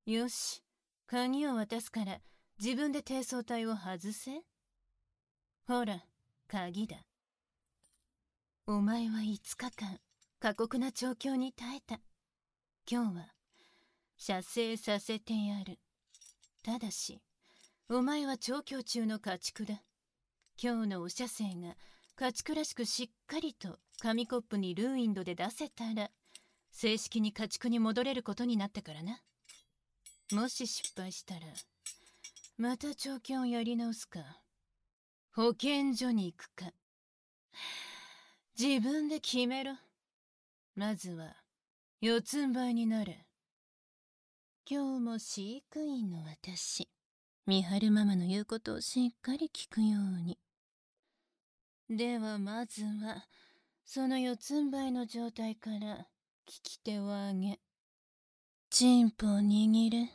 よし、鍵を渡すから自分で低層体を外せ。ほら、鍵だ。お前は5日間過酷な調教に耐えた。今日は射精させてやる。ただしお前は調教中の家畜だ。今日のお射精が家畜らしくしっかりと紙コップにルーインドで出せたら正式に家畜に戻れることになったからな。もし失敗したらまた調教をやり直すか保健所に行くか自分で決めろ。まずは四つん這いになれ。今日も飼育員の私、美晴ママの言うことをしっかり聞くように。ではまずはその四つん這いの状態から利き手を上げ、チンポを握れ。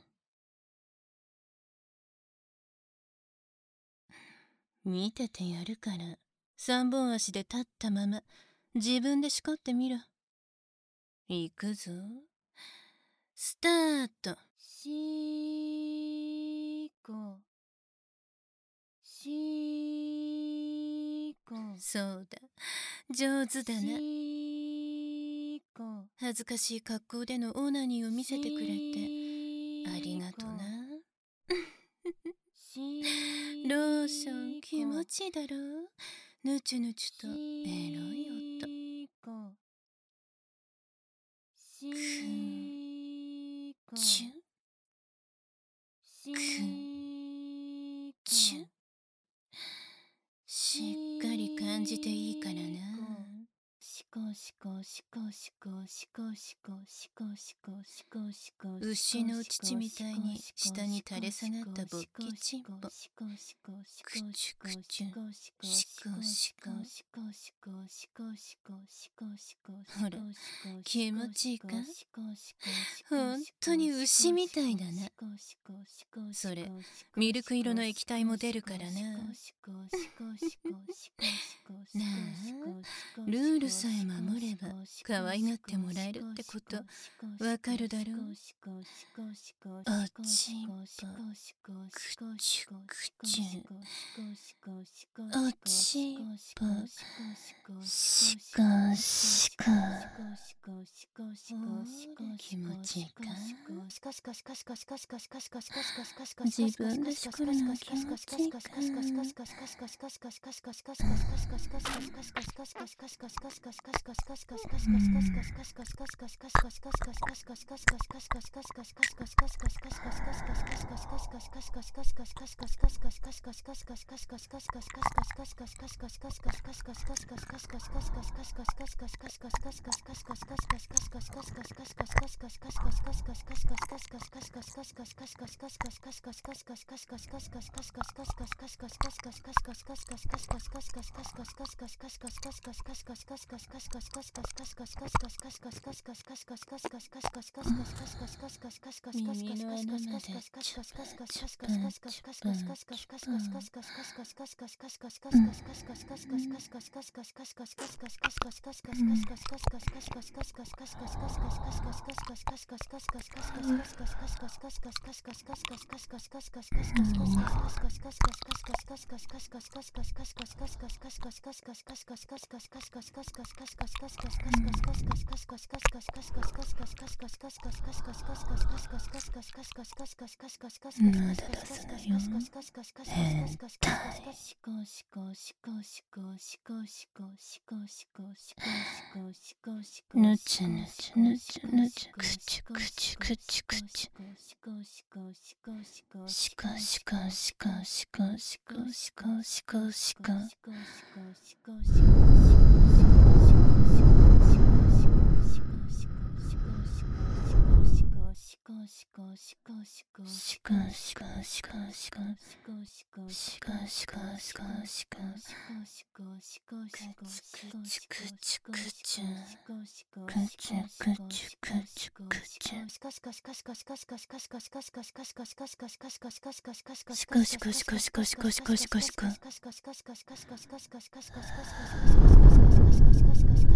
見ててやるから三本足で立ったまま自分で叱ってみろ。行くぞ。スタート。しーこしーこ。そうだ、上手だな。しーこ。恥ずかしい格好でのオナニーを見せてくれてありがとな。ローション気持ちいいだろう。ぬちゅぬちゅとエロい音。くんちゅくんちゅ。しっかり感じていいからな。しこしこしこしこしこしこしこしこしこしこ。牛の乳みたいに下に垂れ下がった勃起チンポ。くちゅくちゅしこしこ。ほら気持ちいいか。ほんとに牛みたいだな。それミルク色の液体も出るからな。なあ、ルールさえ守れば可愛がってもらえるってことわかるだろう。おちんぽくちゅくちゅ。おちんぽしこしこ。気持ちいいか。自分でしこるの気持ちいいか。耳の穴までチュパチュパチュパチュまだ出すなよ。変態。ぬちゅぬちゅぬちゅぬちゅくちゅくちゅくちゅくちゅ。しこしこしこしこしこしこしこしこしこしこしこしこ。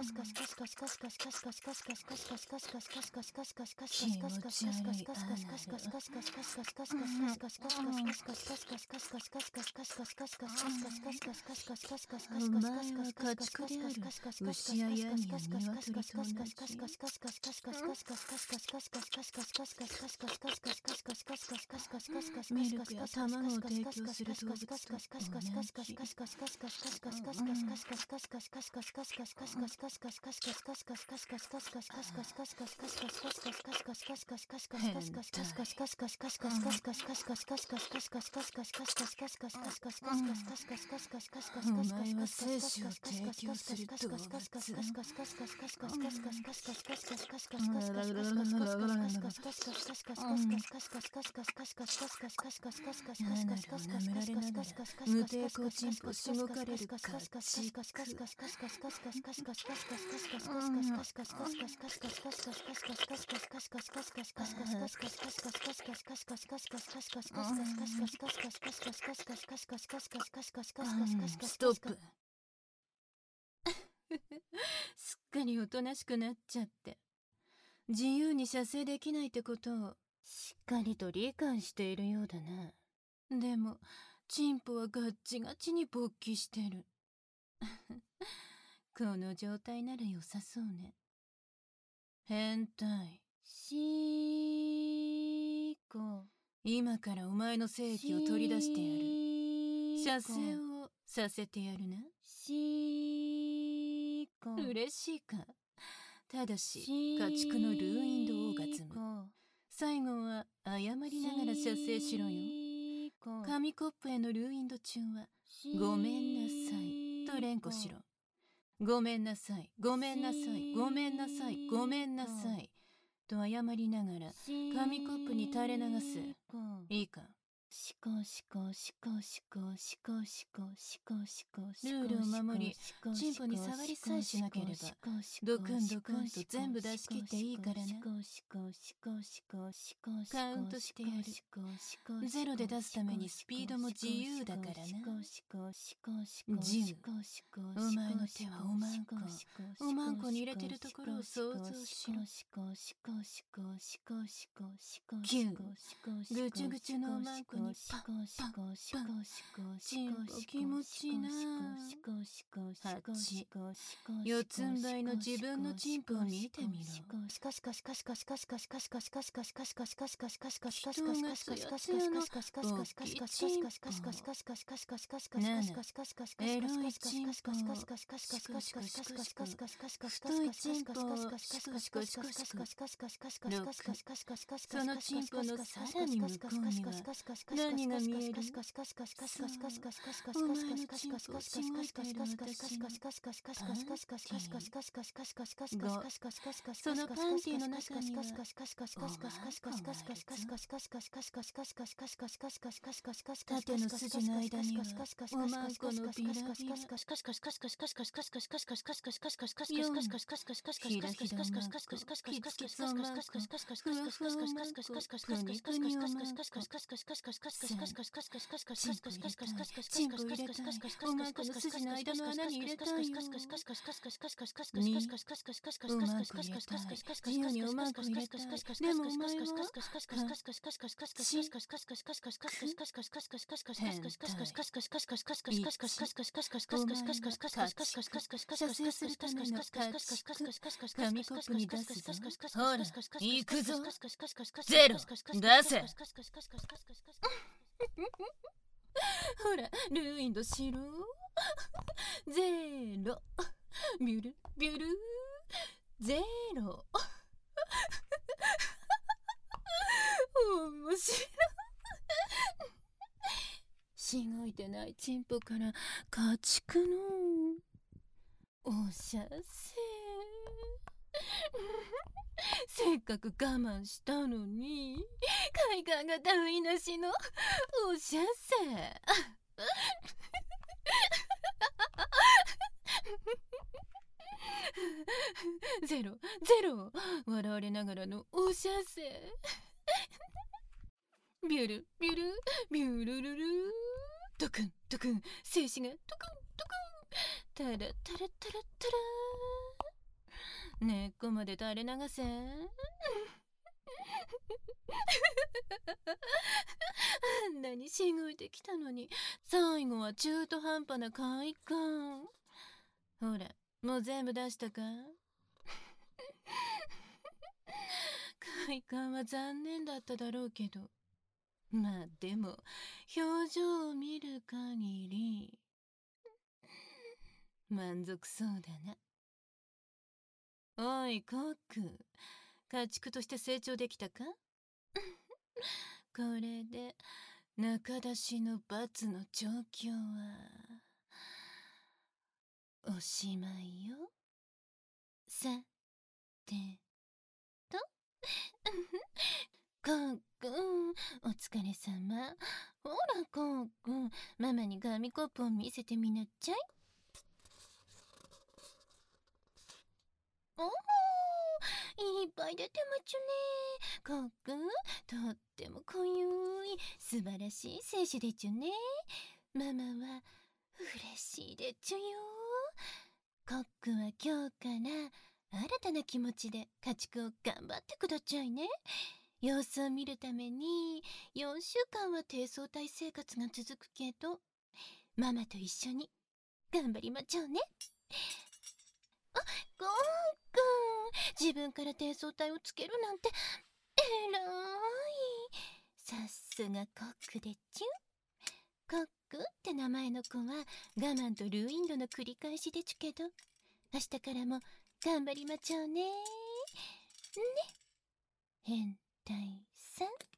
トップ。すっかりおとなしくなっちゃって、自由に射精できないってことをしっかりと理解しているようだな。でもチンポはガッチガチに勃起してる。この状態なら良さそうね。変態。シーコ。今からお前の精液を取り出してやる。射精をさせてやるな。シーコ。嬉しいか。ただし家畜のルーインドオーガズム。最後は謝りながら射精しろよ。紙コップへのルーインド中はごめんなさいと連呼しろ。 ごめんなさい、ごめんなさい、ごめんなさい、ごめんなさいと謝りながら紙コップに垂れ流す。いいか、 しこしこしこしこしこしこしこしこルールを守り、チンポに触りさえしなければドクンドクンと全部出し切っていいからな。カウントしてやる。ゼロで出すためにスピードも自由だからな。10、お前の手はおまんこ、おまんこに入れてるところを想像しろ。9、ぐちゅぐちゅのおまんこにパッパッパッ、チンポ気持ちいいな。8、四つん這いの自分のチンポを見てみろ。エロいチンポ、シコシコシコシコ、太いチンポ、シコシコシコシコ。6、そのチンポのさらに向こうには何が見える？そう、お前のチンポをしごいている私のパンティー。5、そのパンティーの中にはおまんこがいるぞ。縦の筋の間にはおまんこのビラビラ。4、ひらひらおまんこ、キツキツおまんこ、ふわふわおまんこ、ぷにぷにおまんこ。チンポ入れたい、チンポ入れたい、おまんこの筋の間の穴に入れたいよ。2、おまんこ入れたい、自由におまんこ入れたい。でもお前は変態。射精するための家畜、紙コップに出すぞ。ほら、行くぞ。ゼロ、出せ。ほら、ルーインドしろ。ゼロ、ビュルビュル、ゼロ。面白い。しごいてないチンポから家畜のお射精。せっかく我慢したのに快感が台無しのお射精。ゼロ、ゼロ、笑われながらのお射精。ビュルビュルビュルルル、ドクンドクン、精子がドクンドクン、タラタラタラタラ、根っこまで垂れ流せ。あんなにしごいてきたのに最後は中途半端な快感。ほら、もう全部出したか？快感は残念だっただろうけど、まあでも表情を見る限り満足そうだな。おいコック、家畜として成長できたか？これで中出しの罰の状況はおしまいよ。さてとコックン、お疲れ様。ほらコックン、ママに紙コップを見せてみなっちゃい。おー、いっぱい出てまちゅね。コックン、とっても濃ゆい素晴らしい精子でちゅね。ママは嬉しいでちゅよ。コックは今日から新たな気持ちで家畜を頑張ってくだちゃいね。様子を見るために4週間は低層体生活が続くけど、ママと一緒に頑張りまちょうね。あ、コックン、自分から低層体をつけるなんてえらい。さすがコックでちゅ。コックって名前の子は我慢とルーインドの繰り返しでちゅけど、明日からも頑張りまちょうね。ね、変態さん。